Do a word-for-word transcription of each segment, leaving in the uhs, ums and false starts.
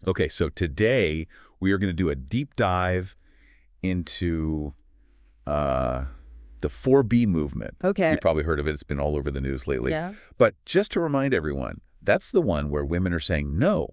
Okay, so today we are going to do a deep dive into uh, the four B movement. Okay. You've probably heard of it. It's been all over the news lately. Yeah. But just to remind everyone, that's the one where women are saying no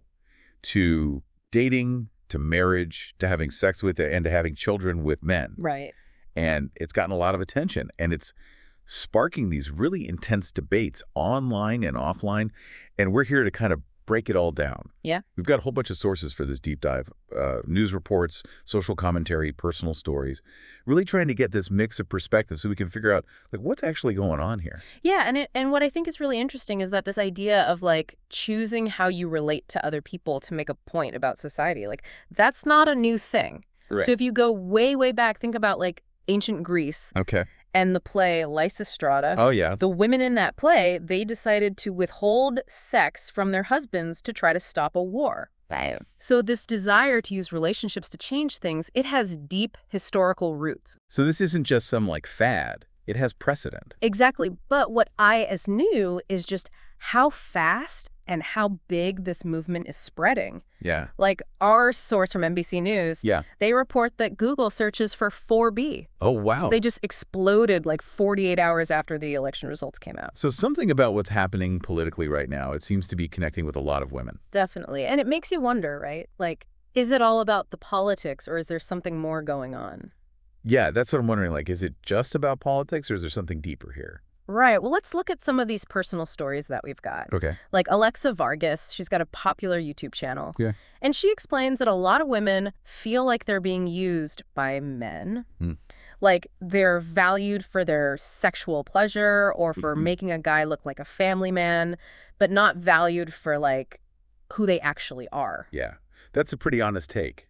to dating, to marriage, to having sex with, and to having children with men. Right. And it's gotten a lot of attention, and it's sparking these really intense debates online and offline, and we're here to kind of break it all down. Yeah. We've got a whole bunch of sources for this deep dive, uh, news reports, social commentary, personal stories, really trying to get this mix of perspectives so we can figure out, like, what's actually going on here. Yeah, and it, and what I think is really interesting is that this idea of, like, choosing how you relate to other people to make a point about society, like, that's not a new thing. Right. So if you go way, way back, think about, like, ancient Greece. Okay. And the play Lysistrata. Oh, yeah. The women in that play, they decided to withhold sex from their husbands to try to stop a war. Right. So this desire to use relationships to change things, it has deep historical roots. So this isn't just some, like, fad. It has precedent. Exactly. But what I as new is just how fast and how big this movement is spreading. Yeah. Like our source from N B C News, Yeah. they report that Google searches for four B. Oh, wow. They just exploded like forty-eight hours after the election results came out. So something about what's happening politically right now, it seems to be connecting with a lot of women. Definitely. And it makes you wonder, right? Like, is it all about the politics or is there something more going on? Yeah, that's what I'm wondering. Like, is it just about politics or is there something deeper here? Right. Well, let's look at some of these personal stories that we've got. Okay. Like Alexa Vargas, she's got a popular YouTube channel. Yeah. And she explains that a lot of women feel like they're being used by men. Hmm. Like they're valued for their sexual pleasure or for Mm-hmm. making a guy look like a family man, but not valued for like who they actually are. Yeah. That's a pretty honest take.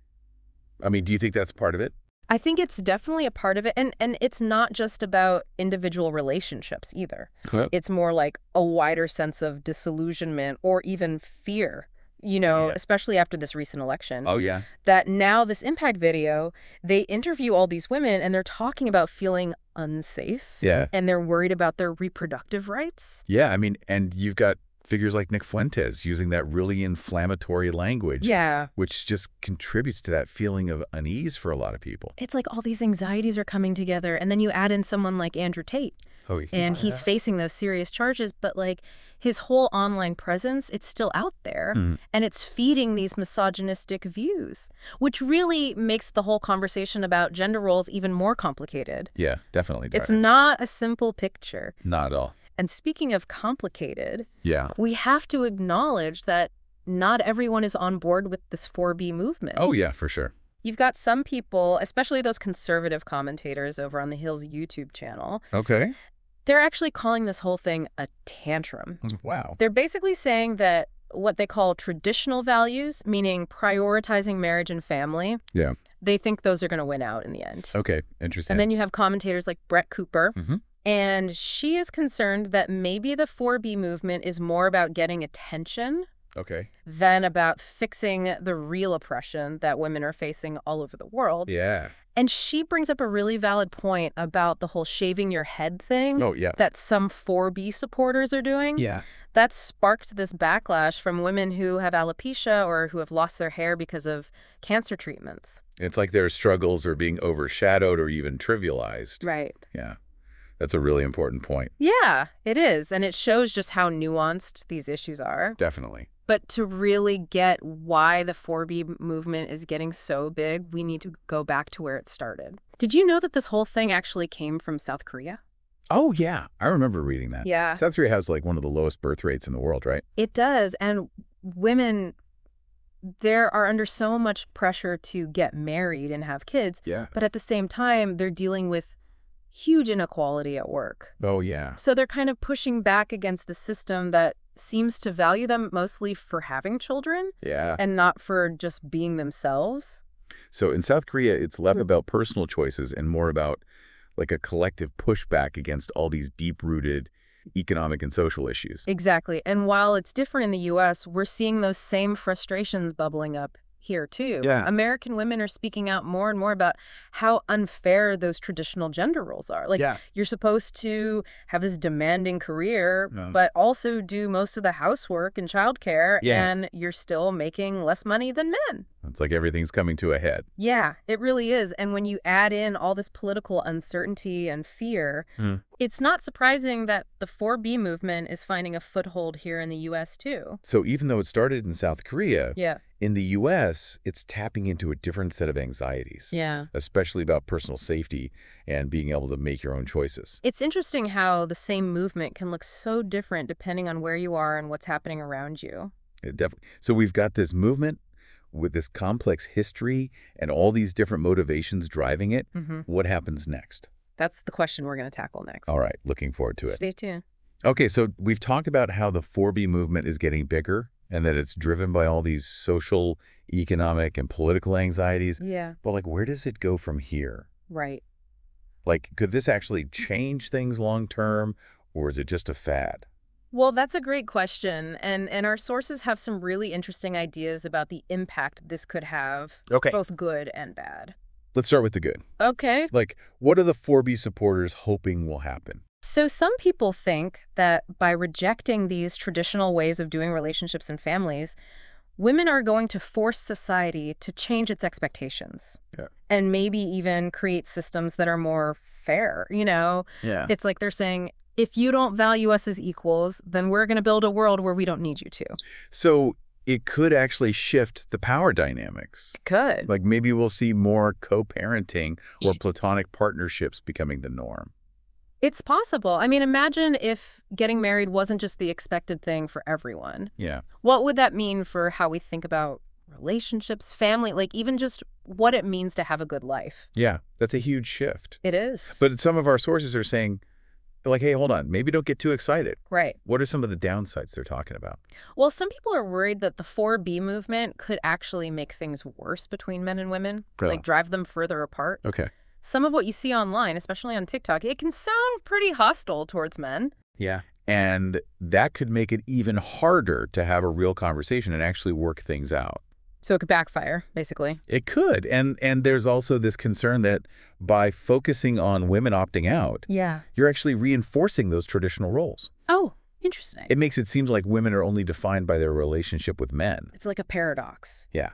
I mean, do you think that's part of it? I think it's definitely a part of it. And, and it's not just about individual relationships either. Well, It's more like a wider sense of disillusionment or even fear, you know, Yeah. especially after this recent election. oh, yeah. That now this impact video, they interview all these women and they're talking about feeling unsafe. Yeah. And they're worried about their reproductive rights. Yeah, I mean, and you've got figures like Nick Fuentes using that really inflammatory language, Yeah. which just contributes to that feeling of unease for a lot of people. It's like all these anxieties are coming together. And then you add in someone like Andrew Tate. Oh, yeah. And he's facing those serious charges, but like his whole online presence, it's still out there Mhm. and it's feeding these misogynistic views, which really makes the whole conversation about gender roles even more complicated. Yeah, definitely. It's Darren. not a simple picture. Not at all. And speaking of complicated, Yeah. we have to acknowledge that not everyone is on board with this four B movement. Oh, yeah, for sure. You've got some people, especially those conservative commentators over on the Hill's YouTube channel, Okay. they're actually calling this whole thing a tantrum. Wow. They're basically saying that what they call traditional values, meaning prioritizing marriage and family, Yeah. they think those are going to win out in the end. Okay, interesting. And then you have commentators like Brett Cooper, Mhm. and she is concerned that maybe the four B movement is more about getting attention Okay. than about fixing the real oppression that women are facing all over the world. Yeah. And she brings up a really valid point about the whole shaving your head thing Oh, yeah. that some four B supporters are doing. Yeah. That sparked this backlash from women who have alopecia or who have lost their hair because of cancer treatments. It's like their struggles are being overshadowed or even trivialized. Right. Yeah. That's a really important point. Yeah, it is. And it shows just how nuanced these issues are. Definitely. But to really get why the four B movement is getting so big, we need to go back to where it started. Did you know that this whole thing actually came from South Korea? Oh, yeah. I remember reading that. Yeah. South Korea has like one of the lowest birth rates in the world, right? It does. And women, there are under so much pressure to get married and have kids. Yeah. But at the same time, they're dealing with huge inequality at work. Oh, yeah. So they're kind of pushing back against the system that seems to value them mostly for having children Yeah. and not for just being themselves. So in South Korea, it's less about personal choices and more about like a collective pushback against all these deep-rooted economic and social issues. Exactly. And while it's different in the U S, we're seeing those same frustrations bubbling up here, too. Yeah. American women are speaking out more and more about how unfair those traditional gender roles are. Like, Yeah. you're supposed to have this demanding career, Yeah. but also do most of the housework and childcare, Yeah. and you're still making less money than men. It's like everything's coming to a head. Yeah, it really is. And when you add in all this political uncertainty and fear, Hmm. it's not surprising that the four B movement is finding a foothold here in the U S too. So even though it started in South Korea, Yeah. in the U S, it's tapping into a different set of anxieties, Yeah. especially about personal safety and being able to make your own choices. It's interesting how the same movement can look so different depending on where you are and what's happening around you. It definitely. So we've got this movement with this complex history and all these different motivations driving it. Mm-hmm. What happens next? That's the question we're going to tackle next. All right, looking forward to it. Stay tuned. Okay, so we've talked about how the four B movement is getting bigger and that it's driven by all these social, economic, and political anxieties. Yeah. But, like, where does it go from here? Right. Like, could this actually change things long term, or is it just a fad? Well, that's a great question. And, and our sources have some really interesting ideas about the impact this could have, Okay. both good and bad. Let's start with the good. Okay. Like, what are the four B supporters hoping will happen? So some people think that by rejecting these traditional ways of doing relationships and families, women are going to force society to change its expectations. Yeah. And maybe even create systems that are more fair. You know, Yeah. it's like they're saying, if you don't value us as equals, then we're going to build a world where we don't need you to. So it could actually shift the power dynamics. Could. Like, maybe we'll see more co-parenting or platonic partnerships becoming the norm. It's possible. I mean, imagine if getting married wasn't just the expected thing for everyone. Yeah. What would that mean for how we think about relationships, family, like even just what it means to have a good life? Yeah, that's a huge shift. It is. But some of our sources are saying, like, hey, hold on, maybe don't get too excited. Right. What are some of the downsides they're talking about? Well, some people are worried that the four B movement could actually make things worse between men and women, Oh. like drive them further apart. Okay. Some of what you see online, especially on TikTok, it can sound pretty hostile towards men. Yeah. And that could make it even harder to have a real conversation and actually work things out. So it could backfire, basically. It could. And and there's also this concern that by focusing on women opting out, Yeah. you're actually reinforcing those traditional roles. Oh, interesting. It makes it seem like women are only defined by their relationship with men. It's like a paradox. Yeah.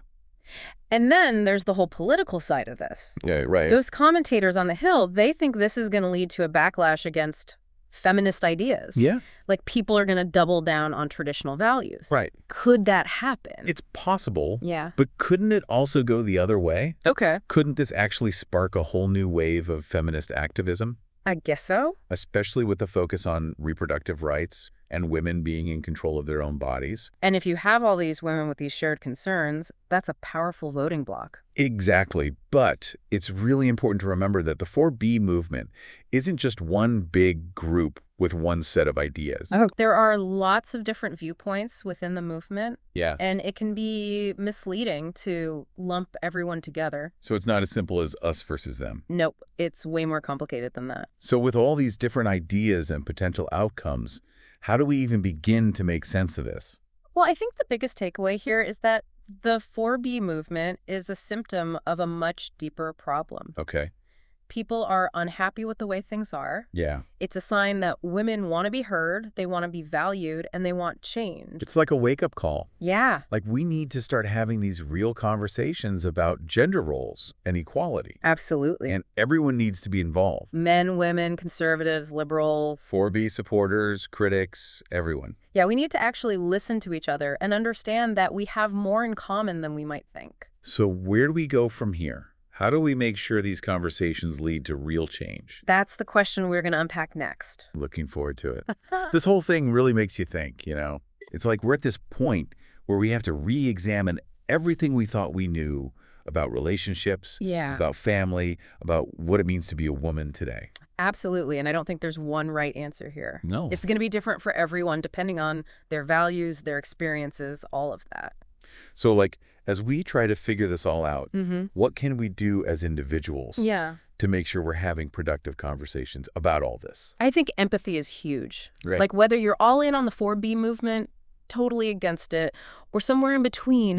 And then there's the whole political side of this. Yeah, right. Those commentators on the Hill, they think this is going to lead to a backlash against feminist ideas. Yeah. Like people are going to double down on traditional values. Right. Could that happen? It's possible. Yeah. But couldn't it also go the other way? Okay. Couldn't this actually spark a whole new wave of feminist activism? I guess so. Especially with the focus on reproductive rights and women being in control of their own bodies. And if you have all these women with these shared concerns, that's a powerful voting bloc. Exactly. But it's really important to remember that the four B movement isn't just one big group with one set of ideas. Oh. There are lots of different viewpoints within the movement, Yeah. and it can be misleading to lump everyone together. So it's not as simple as us versus them. Nope, it's way more complicated than that. So with all these different ideas and potential outcomes, how do we even begin to make sense of this? Well, I think the biggest takeaway here is that the four B movement is a symptom of a much deeper problem. Okay. People are unhappy with the way things are. Yeah. It's a sign that women want to be heard, they want to be valued, and they want change. It's like a wake-up call. Yeah, Like, we need to start having these real conversations about gender roles and equality. absolutely. And everyone needs to be involved. Men, women, conservatives, liberals. four B supporters, critics, everyone. Yeah, we need to actually listen to each other and understand that we have more in common than we might think. So where do we go from here? How do we make sure these conversations lead to real change? That's the question we're going to unpack next. Looking forward to it. This whole thing really makes you think, you know? It's like we're at this point where we have to re-examine everything we thought we knew about relationships, Yeah. about family, about what it means to be a woman today. Absolutely, and I don't think there's one right answer here. No. It's going to be different for everyone depending on their values, their experiences, all of that. So, like, as we try to figure this all out, Mm-hmm. what can we do as individuals Yeah. to make sure we're having productive conversations about all this? I think empathy is huge. Right. Like whether you're all in on the four B movement, totally against it, or somewhere in between, Yeah.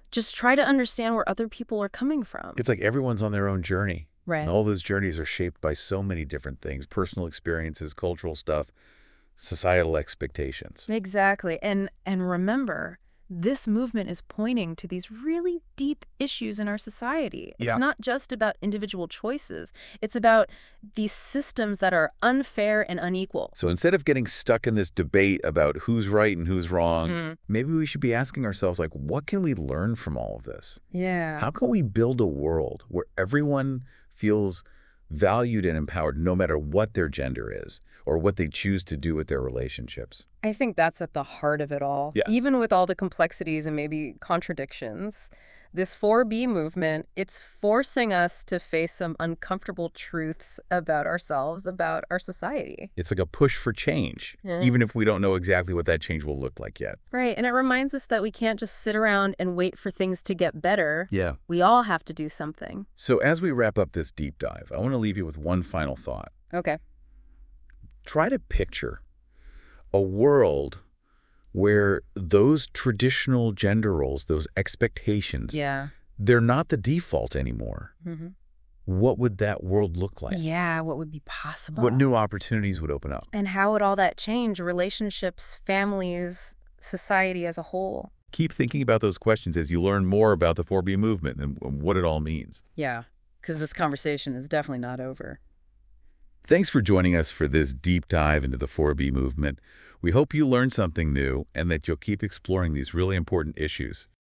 Just try to understand where other people are coming from. It's like everyone's on their own journey. Right. And all those journeys are shaped by so many different things, personal experiences, cultural stuff, societal expectations. Exactly. And and remember, this movement is pointing to these really deep issues in our society. It's Yeah. not just about individual choices. It's about these systems that are unfair and unequal. So instead of getting stuck in this debate about who's right and who's wrong, Mhm. maybe we should be asking ourselves, like, what can we learn from all of this? Yeah. How can we build a world where everyone feels valued and empowered no matter what their gender is or what they choose to do with their relationships? I think that's at the heart of it all. Yeah. Even with all the complexities and maybe contradictions, this four B movement, it's forcing us to face some uncomfortable truths about ourselves, about our society. It's like a push for change, Yeah. even if we don't know exactly what that change will look like yet. Right. And it reminds us that we can't just sit around and wait for things to get better. Yeah. We all have to do something. So as we wrap up this deep dive, I want to leave you with one final thought. Okay. Try to picture a world where those traditional gender roles, those expectations, Yeah. they're not the default anymore. Mm-hmm. What would that world look like? Yeah. What would be possible? What new opportunities would open up? And how would all that change relationships, families, society as a whole? Keep thinking about those questions as you learn more about the four B movement and what it all means. Yeah. Because this conversation is definitely not over. Thanks for joining us for this deep dive into the four B movement. We hope you learned something new and that you'll keep exploring these really important issues.